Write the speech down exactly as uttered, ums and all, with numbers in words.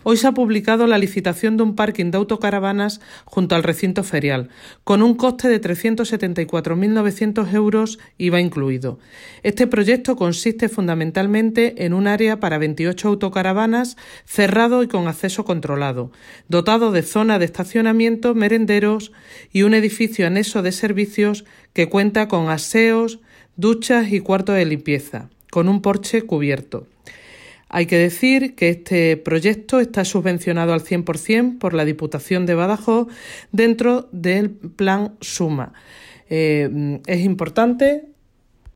Hoy se ha publicado la licitación de un parking de autocaravanas junto al recinto ferial, con un coste de trescientos setenta y cuatro mil novecientos euros I V A incluido. Este proyecto consiste fundamentalmente en un área para veintiocho autocaravanas, cerrado y con acceso controlado, dotado de zona de estacionamiento, merenderos y un edificio anexo de servicios que cuenta con aseos, duchas y cuarto de limpieza, con un porche cubierto. Hay que decir que este proyecto está subvencionado al cien por ciento por la Diputación de Badajoz dentro del Plan SUMA. Eh, es importante